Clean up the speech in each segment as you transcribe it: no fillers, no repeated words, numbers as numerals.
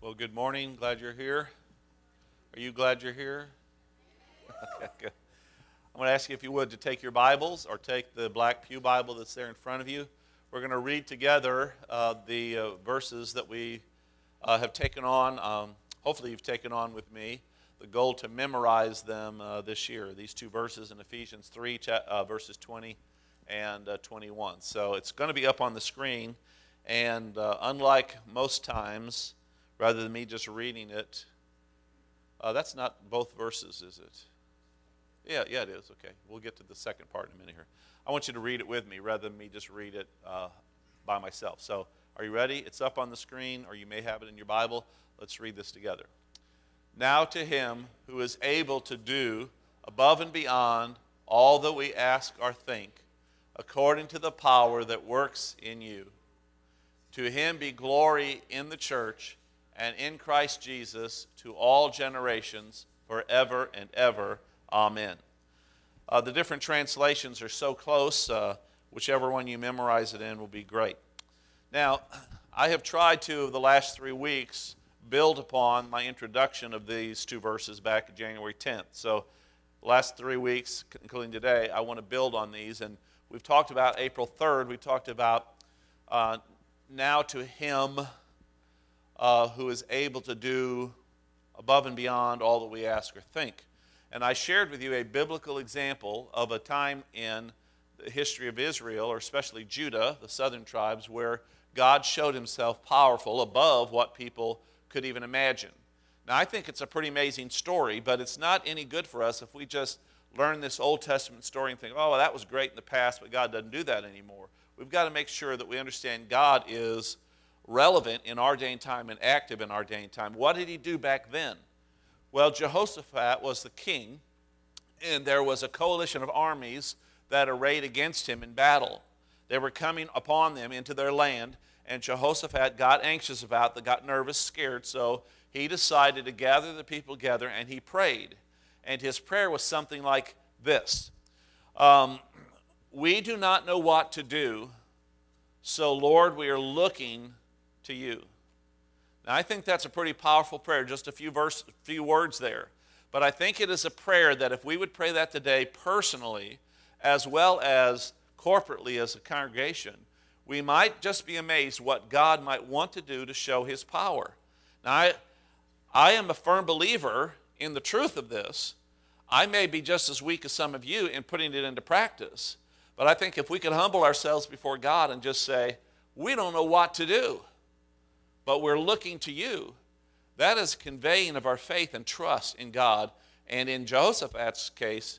Well, good morning. Glad you're here. Are you glad you're here? Okay, good. I'm going to ask you, if you would, to take your Bibles or take the black pew Bible that's there in front of you. We're going to read together the verses that we have taken on. Hopefully you've taken on with me the goal to memorize them this year. These two verses in Ephesians 3, verses 20 and 21. So it's going to be up on the screen. And unlike most times, rather than me just reading it, that's not both verses, is it? Yeah, it is. Okay, we'll get to the second part in a minute here. I want you to read it with me rather than me just read it by myself. So, are you ready? It's up on the screen, or you may have it in your Bible. Let's read this together. Now to him who is able to do above and beyond all that we ask or think, according to the power that works in you. To him be glory in the church and in Christ Jesus to all generations, forever and ever. Amen. The different translations are so close. Whichever one you memorize it in will be great. Now, I have tried to, over the last 3 weeks, build upon my introduction of these two verses back January 10th. So, the last 3 weeks, including today, I want to build on these. And we've talked about April 3rd. We talked about now to him who is able to do above and beyond all that we ask or think. And I shared with you a biblical example of a time in the history of Israel, or especially Judah, the southern tribes, where God showed himself powerful above what people could even imagine. Now, I think it's a pretty amazing story, but it's not any good for us if we just learn this Old Testament story and think, oh, well, that was great in the past, but God doesn't do that anymore. We've got to make sure that we understand God is relevant in our day and time and active in our day and time. What did he do back then? Well, Jehoshaphat was the king, and there was a coalition of armies that arrayed against him in battle. They were coming upon them into their land, and Jehoshaphat got anxious about them, got nervous, scared, so he decided to gather the people together, and he prayed. And his prayer was something like this. We do not know what to do, so Lord, we are looking to you. Now, I think that's a pretty powerful prayer, just a few words there. But I think it is a prayer that if we would pray that today personally, as well as corporately as a congregation, we might just be amazed what God might want to do to show his power. Now, I am a firm believer in the truth of this. I may be just as weak as some of you in putting it into practice. But I think if we could humble ourselves before God and just say, we don't know what to do, but we're looking to you, that is conveying of our faith and trust in God. And in Jehoshaphat's case,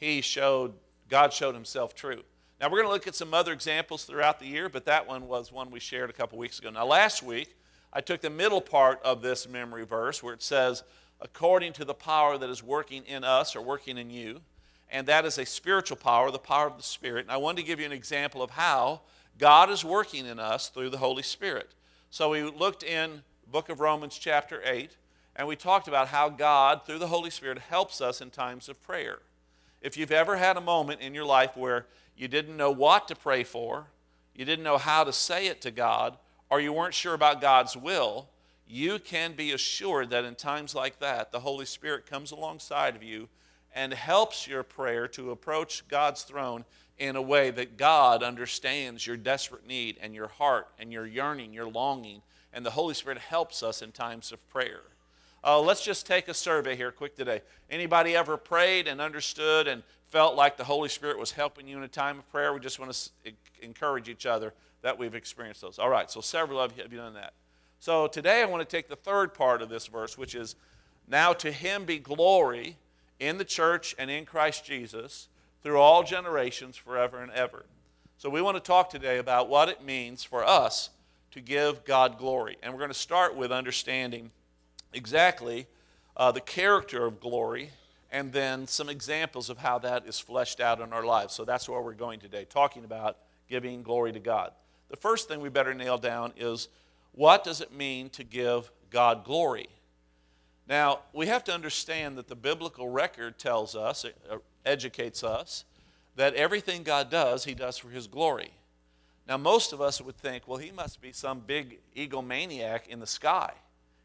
God showed himself true. Now, we're going to look at some other examples throughout the year, but that one was one we shared a couple weeks ago. Now, last week, I took the middle part of this memory verse where it says, according to the power that is working in us or working in you, and that is a spiritual power, the power of the Spirit. And I wanted to give you an example of how God is working in us through the Holy Spirit. So we looked in the book of Romans chapter 8, and we talked about how God, through the Holy Spirit, helps us in times of prayer. If you've ever had a moment in your life where you didn't know what to pray for, you didn't know how to say it to God, or you weren't sure about God's will, you can be assured that in times like that, the Holy Spirit comes alongside of you and helps your prayer to approach God's throne in a way that God understands your desperate need and your heart and your yearning, your longing, and the Holy Spirit helps us in times of prayer. Let's just take a survey here quick today. Anybody ever prayed and understood and felt like the Holy Spirit was helping you in a time of prayer? We just want to encourage each other that we've experienced those. All right, so several of you have done that. So today I want to take the third part of this verse, which is, now to him be glory in the church and in Christ Jesus through all generations, forever and ever. So we want to talk today about what it means for us to give God glory. And we're going to start with understanding exactly the character of glory and then some examples of how that is fleshed out in our lives. So that's where we're going today, talking about giving glory to God. The first thing we better nail down is, what does it mean to give God glory? Now, we have to understand that the biblical record tells us, educates us, that everything God does, he does for his glory. Now, most of us would think, well, he must be some big egomaniac in the sky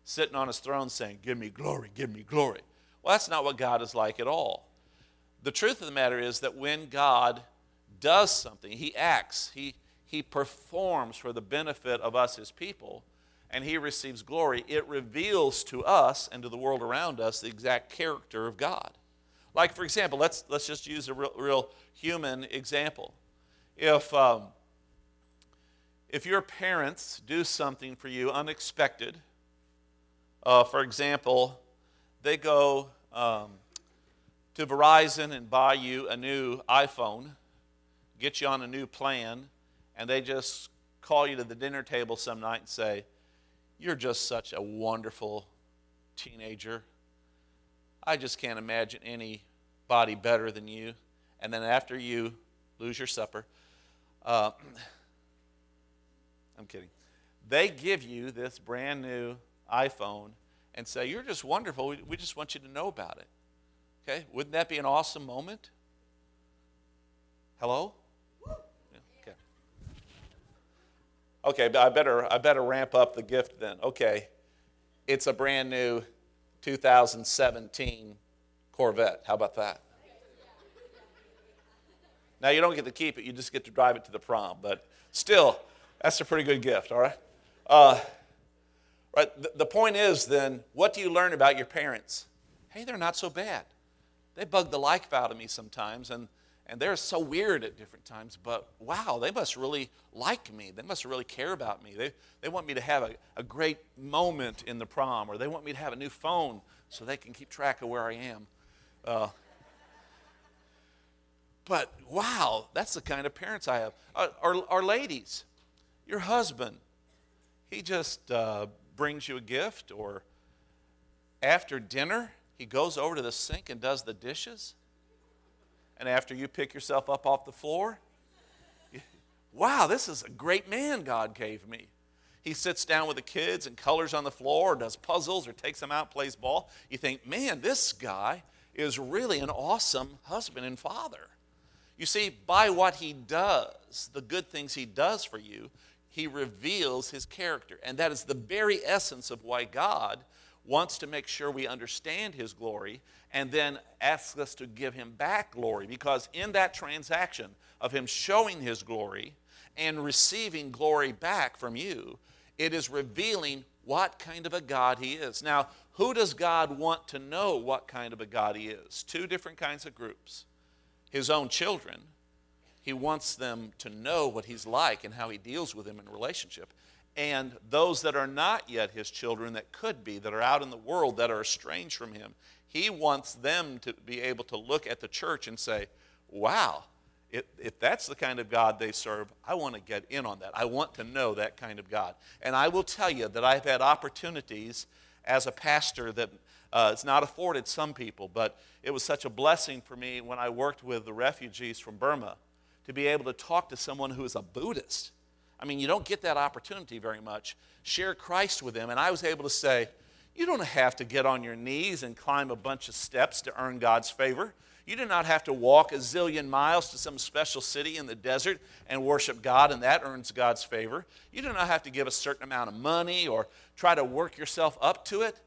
sitting on his throne saying, give me glory, give me glory. Well, that's not what God is like at all. The truth of the matter is that when God does something, he acts, he performs for the benefit of us, his people, and he receives glory, it reveals to us and to the world around us the exact character of God. Like, for example, let's just use a real human example. If your parents do something for you unexpected, for example, they go to Verizon and buy you a new iPhone, get you on a new plan, and they just call you to the dinner table some night and say, you're just such a wonderful teenager. I just can't imagine anybody better than you. And then after you lose your supper, I'm kidding. They give you this brand new iPhone and say, you're just wonderful. We just want you to know about it. Okay? Wouldn't that be an awesome moment? Hello? Yeah, okay. Okay, I better ramp up the gift then. Okay. It's a brand new 2017 Corvette. How about that? Now, you don't get to keep it. You just get to drive it to the prom. But still, that's a pretty good gift, all right? Right. The point is then, what do you learn about your parents? Hey, they're not so bad. They bug the life out of me sometimes, and they're so weird at different times, but wow, they must really like me. They must really care about me. They want me to have a great moment in the prom, or they want me to have a new phone so they can keep track of where I am. But wow, that's the kind of parents I have. Our ladies, your husband, he just brings you a gift, or after dinner, he goes over to the sink and does the dishes. And after you pick yourself up off the floor, wow, this is a great man God gave me. He sits down with the kids and colors on the floor, or does puzzles, or takes them out, plays ball. You think, man, this guy is really an awesome husband and father. You see, by what he does, the good things he does for you, he reveals his character. And that is the very essence of why God wants to make sure we understand his glory and then asks us to give him back glory. Because in that transaction of him showing his glory and receiving glory back from you, it is revealing what kind of a God he is. Now, who does God want to know what kind of a God he is? Two different kinds of groups. His own children. He wants them to know what he's like and how he deals with them in a relationship. And those that are not yet his children, that could be, that are out in the world, that are estranged from him, he wants them to be able to look at the church and say, wow, if that's the kind of God they serve, I want to get in on that. I want to know that kind of God. And I will tell you that I've had opportunities as a pastor that it's not afforded some people, but it was such a blessing for me when I worked with the refugees from Burma to be able to talk to someone who is a Buddhist. I mean, you don't get that opportunity very much. Share Christ with them. And I was able to say, you don't have to get on your knees and climb a bunch of steps to earn God's favor. You do not have to walk a zillion miles to some special city in the desert and worship God, and that earns God's favor. You do not have to give a certain amount of money or try to work yourself up to it,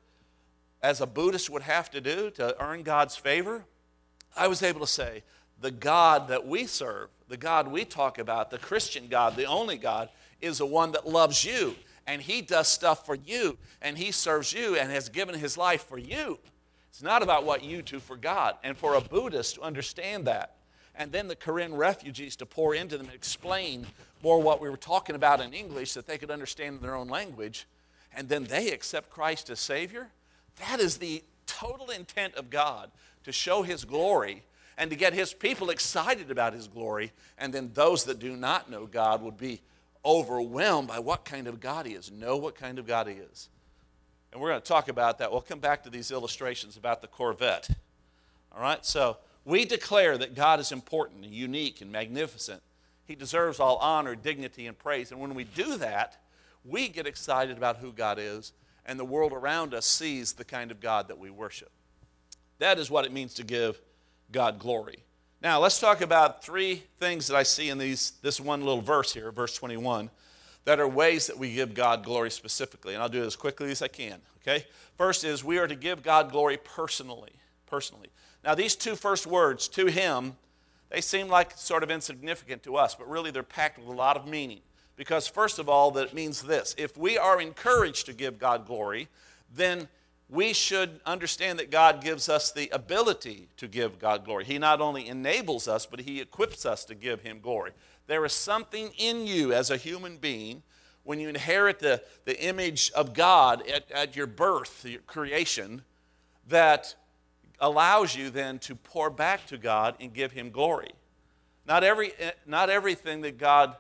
as a Buddhist would have to do to earn God's favor. I was able to say, the God that we serve, the God we talk about, the Christian God, the only God, is the one that loves you. And he does stuff for you, and he serves you and has given his life for you. It's not about what you do for God. And for a Buddhist to understand that, and then the Korean refugees to pour into them and explain more what we were talking about in English that they could understand in their own language, and then they accept Christ as Savior, that is the total intent of God, to show his glory and to get his people excited about his glory. And then those that do not know God would be overwhelmed by what kind of God he is, know what kind of God he is. And we're going to talk about that. We'll come back to these illustrations about the Corvette. All right, so we declare that God is important and unique and magnificent. He deserves all honor, dignity, and praise. And when we do that, we get excited about who God is, and the world around us sees the kind of God that we worship. That is what it means to give God glory. Now, let's talk about three things that I see in this one little verse here, verse 21. that are ways that we give God glory specifically. And I'll do it as quickly as I can, okay? First is we are to give God glory personally. Now, these two first words, to him, they seem like sort of insignificant to us, but really they're packed with a lot of meaning. Because first of all, that means this. If we are encouraged to give God glory, then we should understand that God gives us the ability to give God glory. He not only enables us, but he equips us to give him glory. There is something in you as a human being when you inherit the image of God at your birth, your creation, that allows you then to pour back to God and give him glory. Not everything that God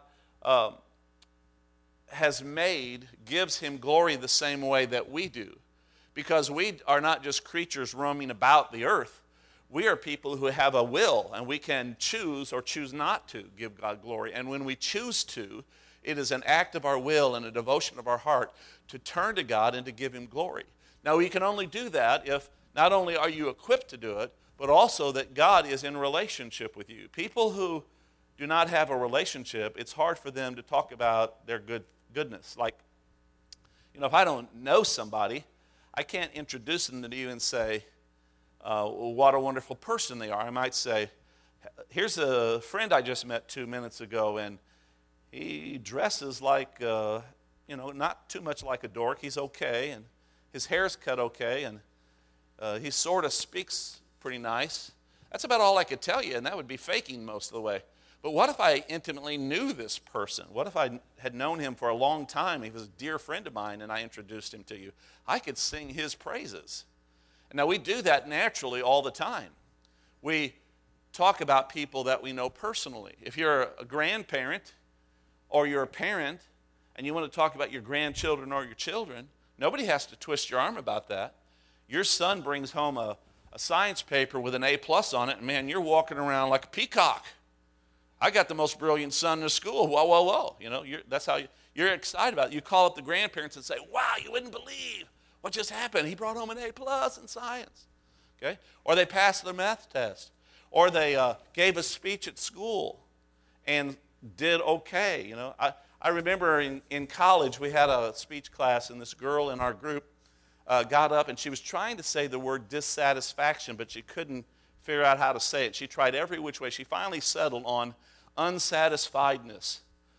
has made gives him glory the same way that we do. Because we are not just creatures roaming about the earth. We are people who have a will, and we can choose or choose not to give God glory. And when we choose to, it is an act of our will and a devotion of our heart to turn to God and to give him glory. Now, we can only do that if not only are you equipped to do it, but also that God is in relationship with you. People who do not have a relationship, it's hard for them to talk about their goodness. Like, if I don't know somebody, I can't introduce them to you and say, what a wonderful person they are. I might say, here's a friend I just met 2 minutes ago, and he dresses like, not too much like a dork. He's okay, and his hair's cut okay, and he sort of speaks pretty nice. That's about all I could tell you, and that would be faking most of the way. But what if I intimately knew this person? What if I had known him for a long time? He was a dear friend of mine, and I introduced him to you. I could sing his praises. And now, we do that naturally all the time. We talk about people that we know personally. If you're a grandparent or you're a parent and you want to talk about your grandchildren or your children, nobody has to twist your arm about that. Your son brings home a science paper with an A+ on it, and man, you're walking around like a peacock. I got the most brilliant son in the school. Whoa. That's how you're excited about it. You call up the grandparents and say, wow, you wouldn't believe what just happened. He brought home an A+ in science. Okay? Or they passed their math test. Or they gave a speech at school and did okay. I remember in college we had a speech class, and this girl in our group got up and she was trying to say the word dissatisfaction, but she couldn't figure out how to say it. She tried every which way. She finally settled on unsatisfiedness.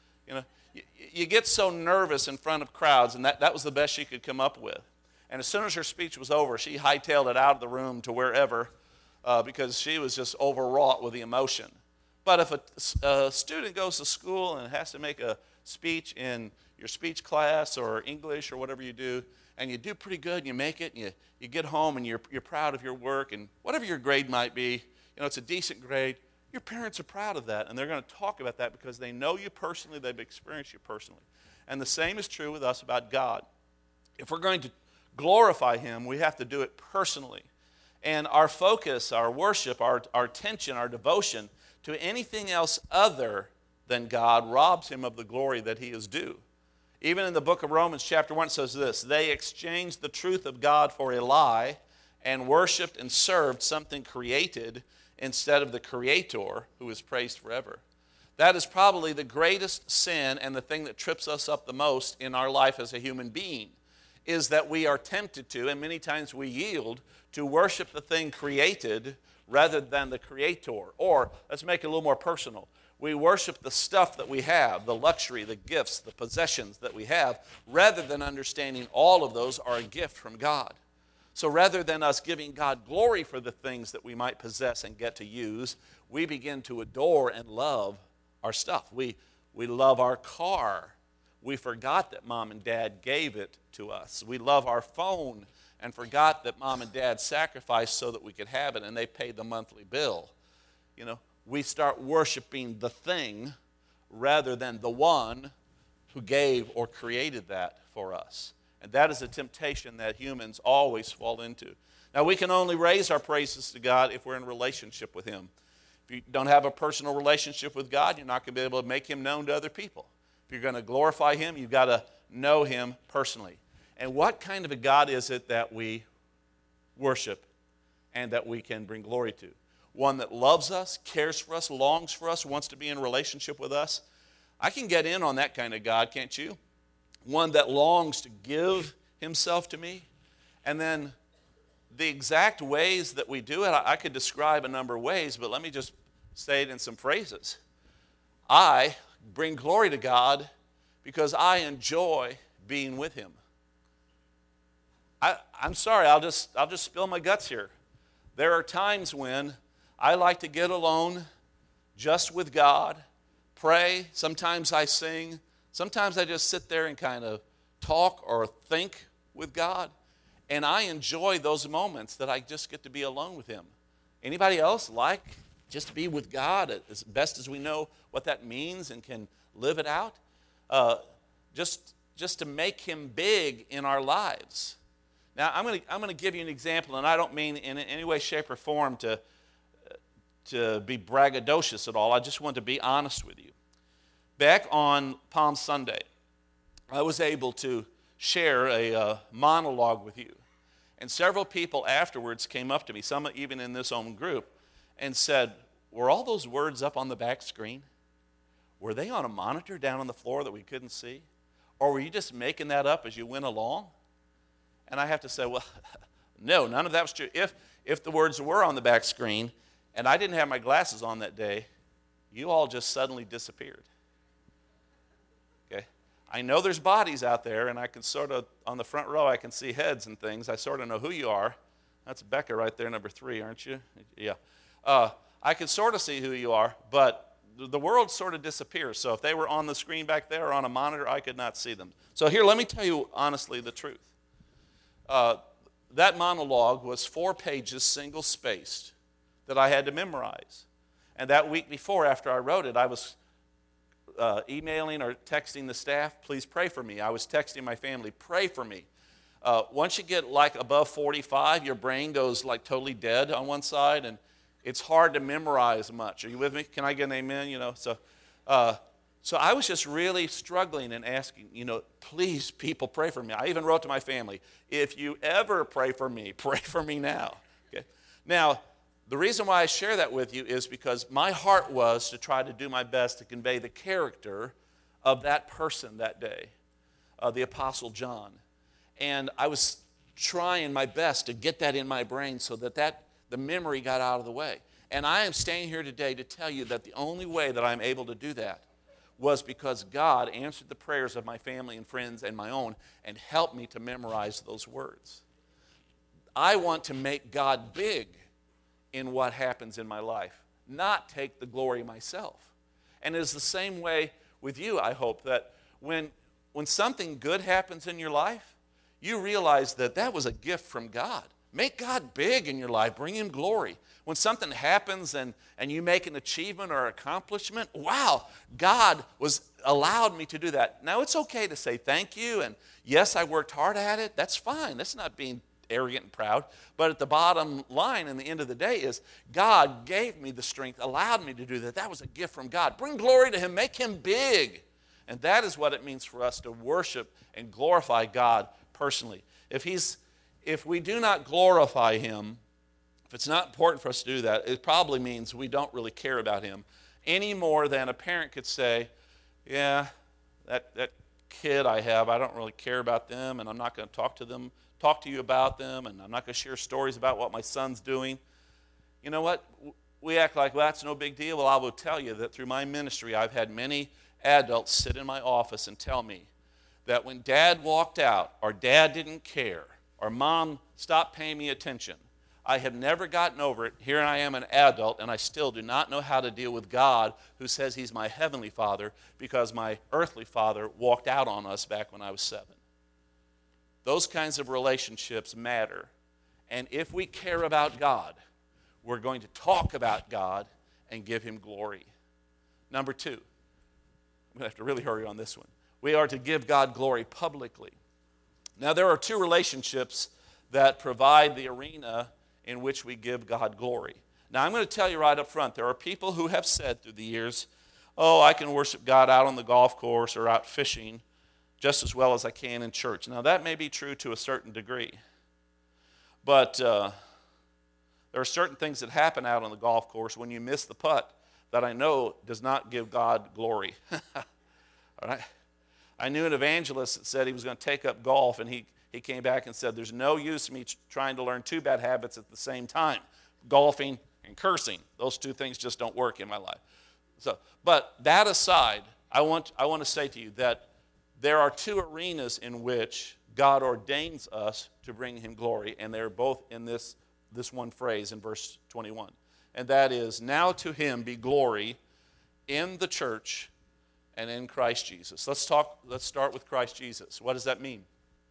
You get so nervous in front of crowds, and that was the best she could come up with. And as soon as her speech was over, she hightailed it out of the room to wherever because she was just overwrought with the emotion. But if a student goes to school and has to make a speech in your speech class or English or whatever you do, and you do pretty good, and you make it, and you get home, and you're proud of your work, and whatever your grade might be, it's a decent grade, your parents are proud of that, and they're going to talk about that because they know you personally, they've experienced you personally. And the same is true with us about God. If we're going to glorify him, we have to do it personally. And our focus, our worship, our attention, our devotion to anything else other than God robs him of the glory that he is due. Even in the book of Romans chapter 1 it says this, they exchanged the truth of God for a lie and worshiped and served something created instead of the Creator who is praised forever. That is probably the greatest sin and the thing that trips us up the most in our life as a human being, is that we are tempted to, and many times we yield, to worship the thing created rather than the Creator. Or, let's make it a little more personal. We worship the stuff that we have, the luxury, the gifts, the possessions that we have, rather than understanding all of those are a gift from God. So rather than us giving God glory for the things that we might possess and get to use, we begin to adore and love our stuff. We love our car. We forgot that mom and dad gave it to us. We love our phone and forgot that mom and dad sacrificed so that we could have it, and they paid the monthly bill. We start worshiping the thing rather than the one who gave or created that for us. And that is a temptation that humans always fall into. Now, we can only raise our praises to God if we're in a relationship with him. If you don't have a personal relationship with God, you're not going to be able to make him known to other people. If you're going to glorify him, you've got to know him personally. And what kind of a God is it that we worship and that we can bring glory to? One that loves us, cares for us, longs for us, wants to be in a relationship with us. I can get in on that kind of God, can't you? One that longs to give himself to me. And then the exact ways that we do it, I could describe a number of ways, but let me just say it in some phrases. I bring glory to God because I enjoy being with him. I'm sorry, I'll just spill my guts here. There are times when I like to get alone just with God, pray. Sometimes I sing. Sometimes I just sit there and kind of talk or think with God. And I enjoy those moments that I just get to be alone with him. Anybody else like just to be with God as best as we know what that means and can live it out? Just to make him big in our lives. Now, I'm going to give you an example, and I don't mean in any way, shape, or form to be braggadocious at all. I just want to be honest with you. Back on Palm Sunday, I was able to share a monologue with you. And several people afterwards came up to me, some even in this own group, and said, were all those words up on the back screen? Were they on a monitor down on the floor that we couldn't see? Or were you just making that up as you went along? And I have to say, well, no, none of that was true. If the words were on the back screen and I didn't have my glasses on that day, you all just suddenly disappeared. Okay? I know there's bodies out there, and I can sort of, on the front row, I can see heads and things. I sort of know who you are. That's Becca right there, number 3, aren't you? Yeah. I can sort of see who you are, but the world sort of disappears. So if they were on the screen back there or on a monitor, I could not see them. So here, let me tell you honestly the truth. That monologue was 4 pages single-spaced that I had to memorize. And that week before, after I wrote it, I was emailing or texting the staff, please pray for me. I was texting my family, pray for me. Once you get like above 45, your brain goes like totally dead on one side, and it's hard to memorize much. Are you with me? Can I get an amen? So I was just really struggling and asking, please, people, pray for me. I even wrote to my family, if you ever pray for me now. Okay. Now, the reason why I share that with you is because my heart was to try to do my best to convey the character of that person that day, the Apostle John. And I was trying my best to get that in my brain so that the memory got out of the way. And I am staying here today to tell you that the only way that I'm able to do that was because God answered the prayers of my family and friends and my own and helped me to memorize those words. I want to make God big in what happens in my life, not take the glory myself. And it's the same way with you, I hope, that when something good happens in your life, you realize that was a gift from God. Make God big in your life. Bring him glory. When something happens and you make an achievement or accomplishment, wow, God allowed me to do that. Now, it's okay to say thank you, and yes, I worked hard at it. That's fine. That's not being arrogant and proud. But at the bottom line, in the end of the day, is God gave me the strength, allowed me to do that. That was a gift from God. Bring glory to him. Make him big. And that is what it means for us to worship and glorify God personally. If we do not glorify him, if it's not important for us to do that, it probably means we don't really care about him any more than a parent could say, yeah, that kid I have, I don't really care about them, and I'm not going to talk to you about them, and I'm not going to share stories about what my son's doing. You know what? We act like, well, that's no big deal. Well, I will tell you that through my ministry, I've had many adults sit in my office and tell me that when dad walked out, or dad didn't care, or mom stopped paying me attention, I have never gotten over it. Here I am, an adult, and I still do not know how to deal with God, who says he's my heavenly father, because my earthly father walked out on us back when I was 7. Those kinds of relationships matter. And if we care about God, we're going to talk about God and give him glory. Number 2, I'm going to have to really hurry on this one. We are to give God glory publicly. Now, there are 2 relationships that provide the arena in which we give God glory. Now, I'm going to tell you right up front, there are people who have said through the years, oh, I can worship God out on the golf course or out fishing just as well as I can in church. Now, that may be true to a certain degree. But there are certain things that happen out on the golf course when you miss the putt that I know does not give God glory. All right? I knew an evangelist that said he was going to take up golf, and he came back and said, there's no use me trying to learn two bad habits at the same time, golfing and cursing. Those two things just don't work in my life. But that aside, I want to say to you that there are two arenas in which God ordains us to bring him glory, and they're both in this one phrase in verse 21. And that is, now to him be glory in the church and in Christ Jesus. Let's start with Christ Jesus. What does that mean?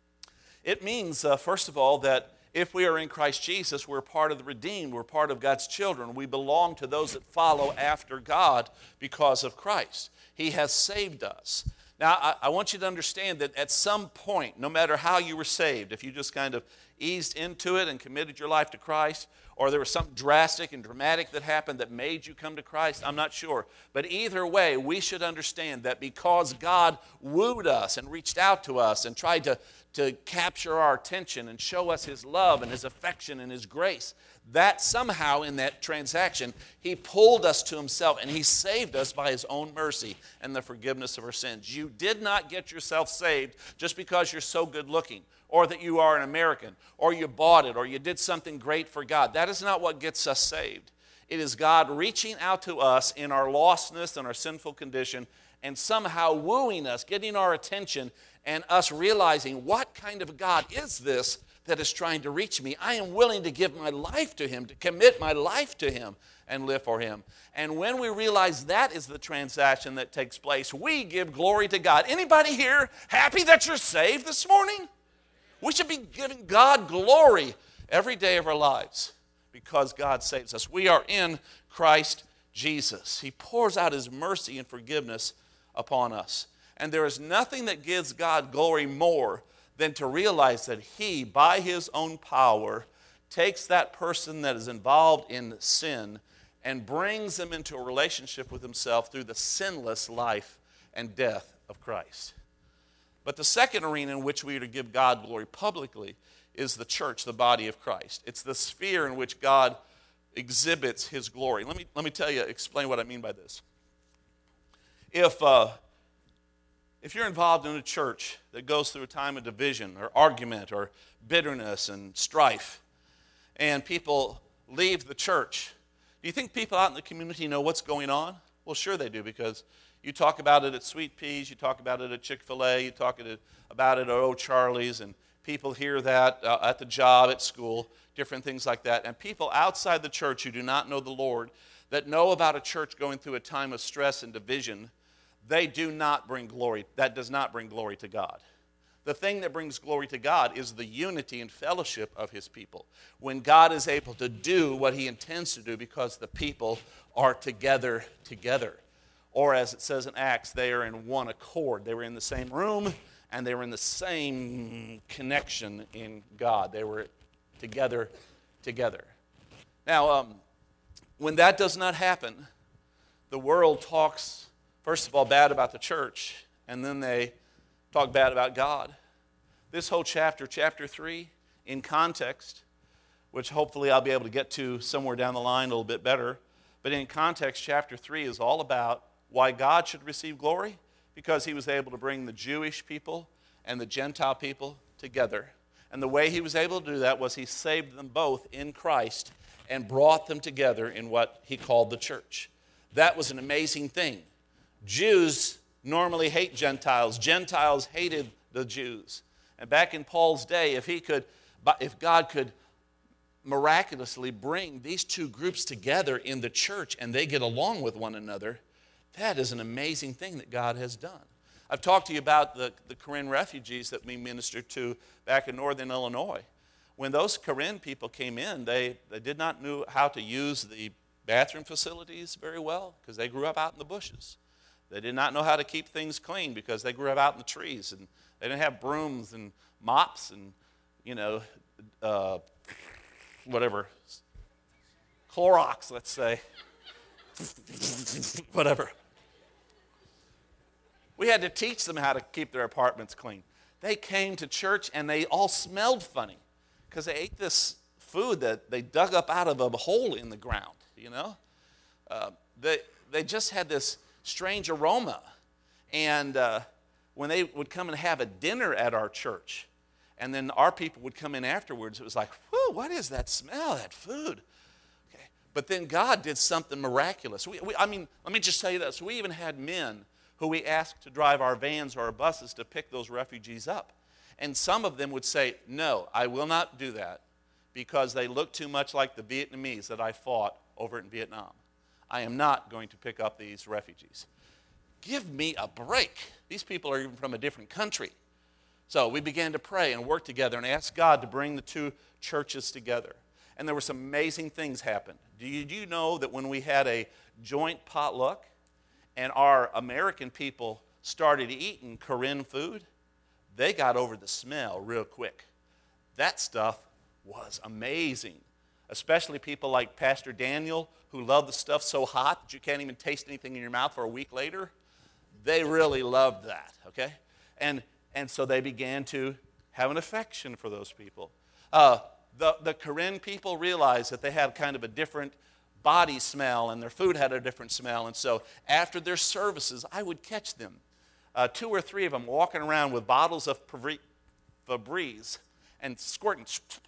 It means, first of all, that if we are in Christ Jesus, we're part of the redeemed. We're part of God's children. We belong to those that follow after God because of Christ. He has saved us. Now, I want you to understand that at some point, no matter how you were saved, if you just kind of eased into it and committed your life to Christ, or there was something drastic and dramatic that happened that made you come to Christ, I'm not sure. But either way, we should understand that because God wooed us and reached out to us and tried to capture our attention and show us his love and his affection and his grace, that somehow in that transaction, he pulled us to himself and he saved us by his own mercy and the forgiveness of our sins. You did not get yourself saved just because you're so good looking, or that you are an American, or you bought it, or you did something great for God. That is not what gets us saved. It is God reaching out to us in our lostness and our sinful condition and somehow wooing us, getting our attention, and us realizing, what kind of God is this that is trying to reach me? I am willing to give my life to him, to commit my life to him and live for him. And when we realize that is the transaction that takes place, we give glory to God. Anybody here happy that you're saved this morning? We should be giving God glory every day of our lives because God saves us. We are in Christ Jesus. He pours out his mercy and forgiveness upon us. And there is nothing that gives God glory more than to realize that he, by his own power, takes that person that is involved in sin and brings them into a relationship with himself through the sinless life and death of Christ. But the second arena in which we are to give God glory publicly is the church, the body of Christ. It's the sphere in which God exhibits his glory. Let me explain what I mean by this. If you're involved in a church that goes through a time of division or argument or bitterness and strife, and people leave the church, do you think people out in the community know what's going on? Well, sure they do, because you talk about it at Sweet Peas, you talk about it at Chick-fil-A, you talk about it at O'Charlie's, and people hear that at the job, at school, different things like that. And people outside the church who do not know the Lord, that know about a church going through a time of stress and division, they do not bring glory. That does not bring glory to God. The thing that brings glory to God is the unity and fellowship of his people. When God is able to do what he intends to do because the people are together. Or as it says in Acts, they are in one accord. They were in the same room and they were in the same connection in God. They were together. Now, when that does not happen, the world talks, first of all, bad about the church, and then they talk bad about God. This whole chapter 3, in context, which hopefully I'll be able to get to somewhere down the line a little bit better, but in context, chapter 3 is all about why God should receive glory, because he was able to bring the Jewish people and the Gentile people together. And the way he was able to do that was he saved them both in Christ and brought them together in what he called the church. That was an amazing thing. Jews normally hate Gentiles. Gentiles hated the Jews. And back in Paul's day, if God could miraculously bring these two groups together in the church and they get along with one another, that is an amazing thing that God has done. I've talked to you about the Karen refugees that we ministered to back in northern Illinois. When those Karen people came in, they did not know how to use the bathroom facilities very well because they grew up out in the bushes. They did not know how to keep things clean because they grew up out in the trees, and they didn't have brooms and mops and, whatever, Clorox, let's say, whatever. We had to teach them how to keep their apartments clean. They came to church and they all smelled funny because they ate this food that they dug up out of a hole in the ground, They just had this strange aroma. And when they would come and have a dinner at our church, and then our people would come in afterwards, it was like, whew, what is that smell, that food? Okay. But then God did something miraculous. Let me just tell you this. We even had men who we asked to drive our vans or our buses to pick those refugees up. And some of them would say, no, I will not do that because they look too much like the Vietnamese that I fought over in Vietnam. I am not going to pick up these refugees. Give me a break. These people are even from a different country. So we began to pray and work together and ask God to bring the two churches together. And there were some amazing things happen. Do you know that when we had a joint potluck and our American people started eating Korean food, they got over the smell real quick. That stuff was amazing, especially people like Pastor Daniel, who love the stuff so hot that you can't even taste anything in your mouth for a week later. They really loved that, okay? And so they began to have an affection for those people. The Korean people realized that they had kind of a different body smell, and their food had a different smell. And so after their services, I would catch them, 2 or 3 of them walking around with bottles of Febreze and squirting.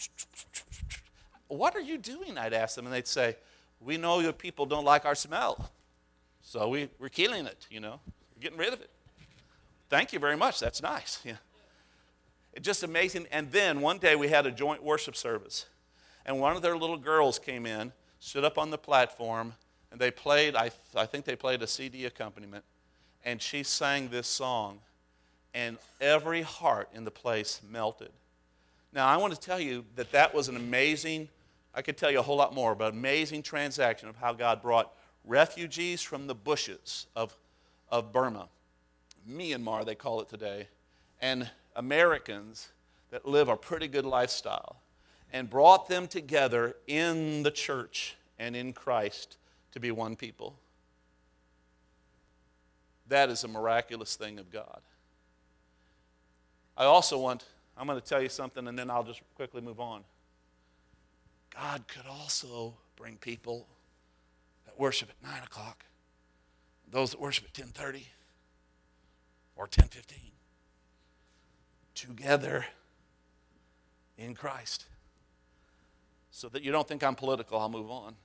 What are you doing? I'd ask them, and they'd say, we know your people don't like our smell, so we're killing it, We're getting rid of it. Thank you very much. That's nice. Yeah. It's just amazing. And then one day we had a joint worship service, and one of their little girls came in, stood up on the platform, and they played, I think they played a CD accompaniment, and she sang this song, and every heart in the place melted. Now, I want to tell you that was an amazing, I could tell you a whole lot more, but amazing transaction of how God brought refugees from the bushes of Burma, Myanmar they call it today, and Americans that live a pretty good lifestyle, and brought them together in the church and in Christ to be one people. That is a miraculous thing of God. I'm going to tell you something, and then I'll just quickly move on. God could also bring people that worship at 9 o'clock, those that worship at 10:30 or 10:15, together in Christ. So that you don't think I'm political, I'll move on.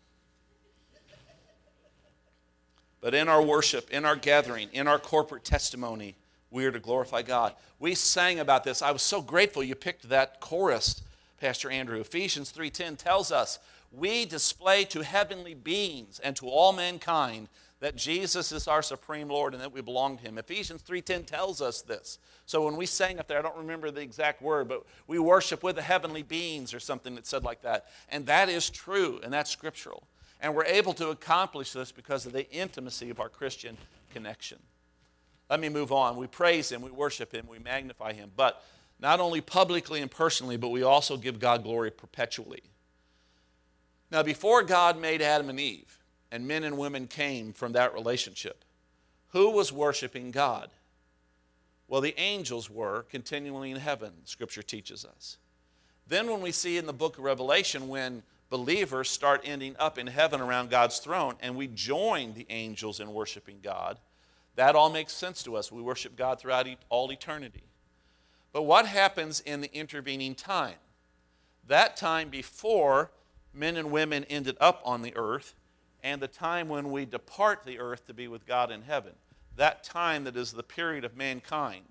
But in our worship, in our gathering, in our corporate testimony, we are to glorify God. We sang about this. I was so grateful you picked that chorus, Pastor Andrew. Ephesians 3:10 tells us, we display to heavenly beings and to all mankind that Jesus is our supreme Lord and that we belong to him. Ephesians 3:10 tells us this. So when we sang up there, I don't remember the exact word, but we worship with the heavenly beings or something that said like that. And that is true, and that's scriptural. And we're able to accomplish this because of the intimacy of our Christian connection. Let me move on. We praise him, we worship him, we magnify him, but not only publicly and personally, but we also give God glory perpetually. Now, before God made Adam and Eve, and men and women came from that relationship, who was worshiping God? Well, the angels were continually in heaven, Scripture teaches us. Then when we see in the book of Revelation, when believers start ending up in heaven around God's throne, and we join the angels in worshiping God, that all makes sense to us. We worship God throughout all eternity. But what happens in the intervening time? That time before men and women ended up on the earth, and the time when we depart the earth to be with God in heaven, that time that is the period of mankind,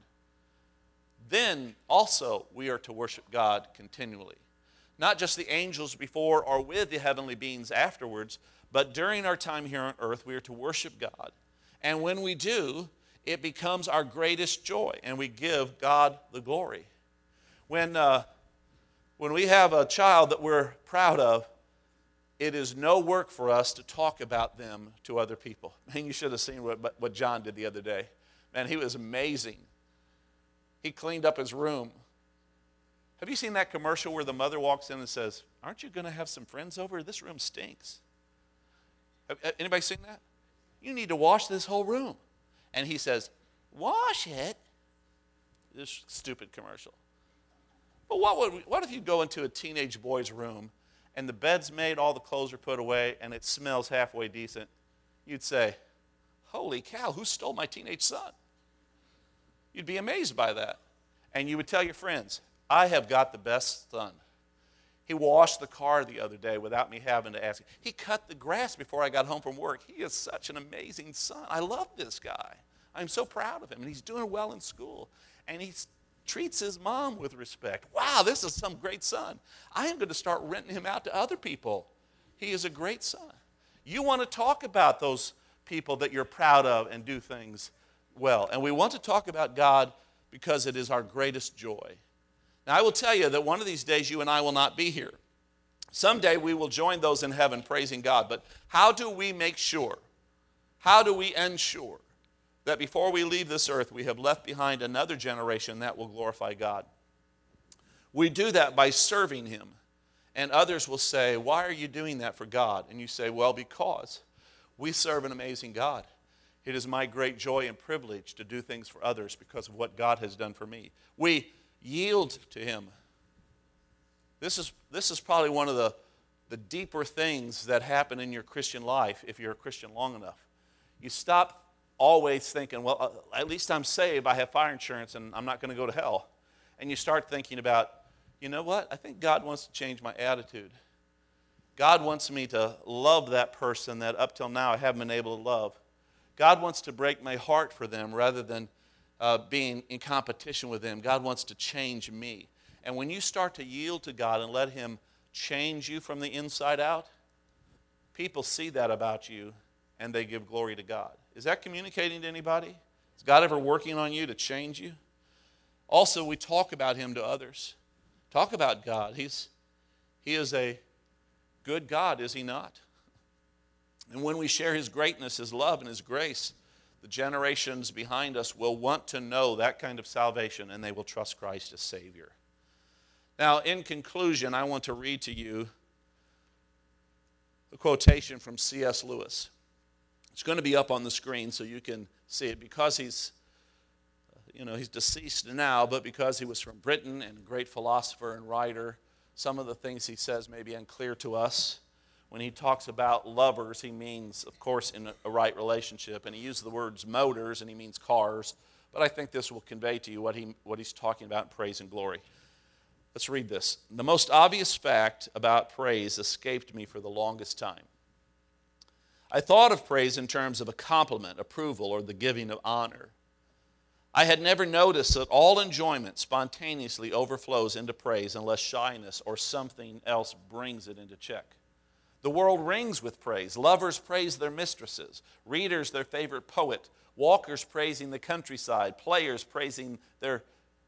then also we are to worship God continually. Not just the angels before or with the heavenly beings afterwards, but during our time here on earth, we are to worship God. And when we do, it becomes our greatest joy, and we give God the glory. When we have a child that we're proud of, it is no work for us to talk about them to other people. Man, you should have seen what John did the other day. Man, he was amazing. He cleaned up his room. Have you seen that commercial where the mother walks in and says, aren't you going to have some friends over? This room stinks. Anybody seen that? You need to wash this whole room. And he says, wash it? This stupid commercial. But what if you go into a teenage boy's room and the bed's made, all the clothes are put away, and it smells halfway decent? You'd say, holy cow, who stole my teenage son? You'd be amazed by that. And you would tell your friends, I have got the best son. He washed the car the other day without me having to ask. He cut the grass before I got home from work. He is such an amazing son. I love this guy. I'm so proud of him. And he's doing well in school. And he treats his mom with respect. Wow, this is some great son. I am going to start renting him out to other people. He is a great son. You want to talk about those people that you're proud of and do things well. And we want to talk about God because it is our greatest joy. Now, I will tell you that one of these days you and I will not be here. Someday we will join those in heaven praising God. But how do we make sure, how do we ensure that before we leave this earth we have left behind another generation that will glorify God? We do that by serving Him. And others will say, why are you doing that for God? And you say, well, because we serve an amazing God. It is my great joy and privilege to do things for others because of what God has done for me. We yield to Him. This is probably one of the deeper things that happen in your Christian life if you're a Christian long enough. You stop always thinking, well, at least I'm saved, I have fire insurance, and I'm not going to go to hell. And you start thinking about, you know what? I think God wants to change my attitude. God wants me to love that person that up till now I haven't been able to love. God wants to break my heart for them rather than being in competition with them. God wants to change me. And when you start to yield to God and let Him change you from the inside out, people see that about you and they give glory to God. Is that communicating to anybody? Is God ever working on you to change you? Also, we talk about Him to others. Talk about God. He is a good God, is He not? And when we share His greatness, His love, and His grace, the generations behind us will want to know that kind of salvation, and they will trust Christ as Savior. Now, in conclusion, I want to read to you a quotation from C.S. Lewis. It's going to be up on the screen so you can see it. Because he's deceased now, but because he was from Britain and a great philosopher and writer, some of the things he says may be unclear to us. When he talks about lovers, he means, of course, in a right relationship. And he uses the words motors, and he means cars. But I think this will convey to you what he's talking about in praise and glory. Let's read this. The most obvious fact about praise escaped me for the longest time. I thought of praise in terms of a compliment, approval, or the giving of honor. I had never noticed that all enjoyment spontaneously overflows into praise unless shyness or something else brings it into check. The world rings with praise. Lovers praise their mistresses, readers their favorite poet, walkers praising the countryside, players praising their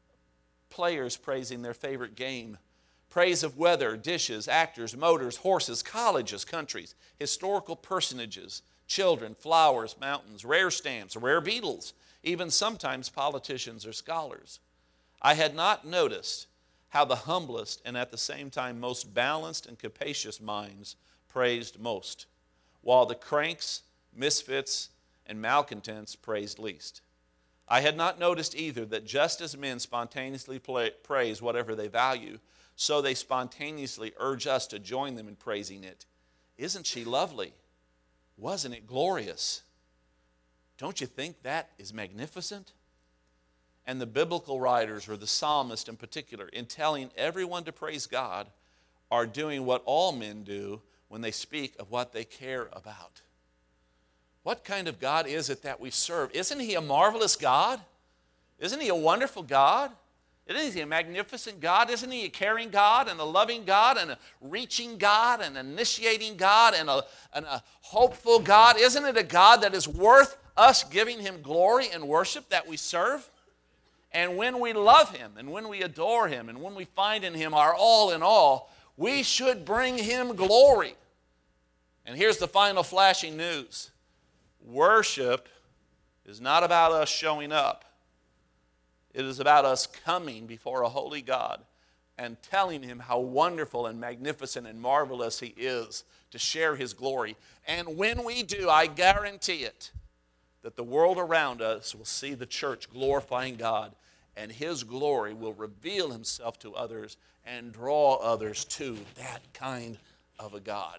favorite game. Praise of weather, dishes, actors, motors, horses, colleges, countries, historical personages, children, flowers, mountains, rare stamps, rare beetles, even sometimes politicians or scholars. I had not noticed how the humblest and at the same time most balanced and capacious minds praised most, while the cranks, misfits, and malcontents praised least. I had not noticed either that just as men spontaneously praise whatever they value, so they spontaneously urge us to join them in praising it. Isn't she lovely? Wasn't it glorious? Don't you think that is magnificent? And the biblical writers, or the psalmist in particular, in telling everyone to praise God, are doing what all men do when they speak of what they care about. What kind of God is it that we serve? Isn't He a marvelous God? Isn't He a wonderful God? Isn't He a magnificent God? Isn't He a caring God and a loving God and a reaching God and an initiating God and a hopeful God? Isn't it a God that is worth us giving Him glory and worship that we serve? And when we love Him and when we adore Him and when we find in Him our all in all, we should bring Him glory. And here's the final flashing news. Worship is not about us showing up. It is about us coming before a holy God and telling Him how wonderful and magnificent and marvelous He is to share His glory. And when we do, I guarantee it, that the world around us will see the church glorifying God, and His glory will reveal Himself to others and draw others to that kind of a God.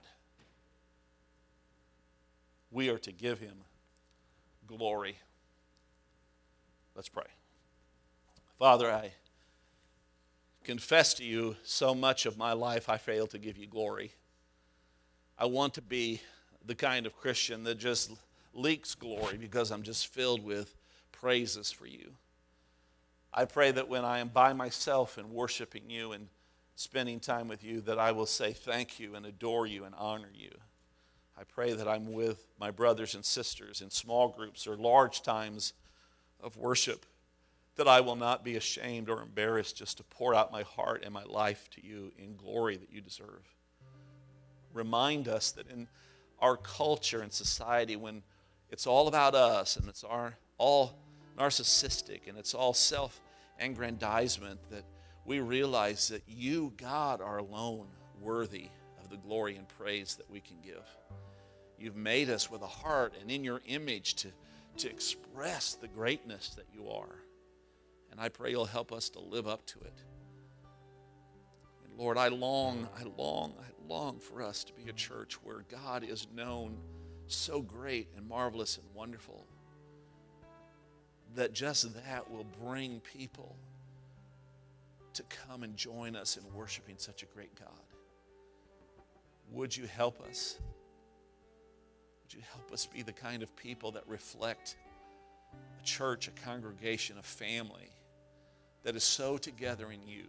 We are to give Him glory. Let's pray. Father, I confess to you so much of my life I fail to give you glory. I want to be the kind of Christian that just leaks glory because I'm just filled with praises for you. I pray that when I am by myself and worshiping you and spending time with you, that I will say thank you and adore you and honor you. I pray that I'm with my brothers and sisters in small groups or large times of worship, that I will not be ashamed or embarrassed just to pour out my heart and my life to you in glory that you deserve. Remind us that in our culture and society, when it's all about us and it's all narcissistic and it's all self-aggrandizement, that we realize that you, God, are alone worthy of the glory and praise that we can give. You've made us with a heart and in your image to express the greatness that you are. And I pray you'll help us to live up to it. And Lord, I long for us to be a church where God is known so great and marvelous and wonderful that just that will bring people to come and join us in worshiping such a great God. Would you help us? Would you help us be the kind of people that reflect a church, a congregation, a family that is so together in you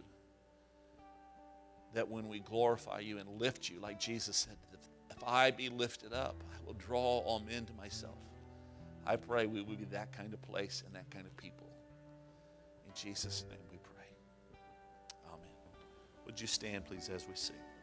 that when we glorify you and lift you, like Jesus said, if I be lifted up, I will draw all men to myself. I pray we will be that kind of place and that kind of people. In Jesus' name we pray. Amen. Would you stand, please, as we sing?